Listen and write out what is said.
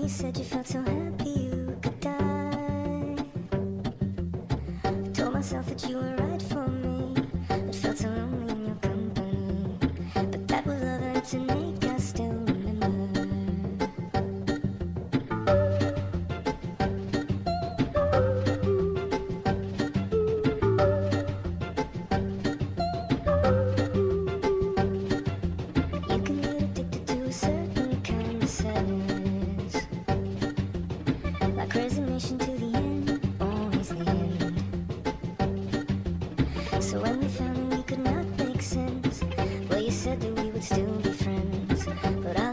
you said you felt so happy you could die. I told myself that you were right for me, but felt so lonely in your company. But that was love and it's innate, I still remember. You can get addicted to a certain kind of sadness, like resignation to the end, always the end. So when we found we could not make sense, well, you said that we would still be friends, but I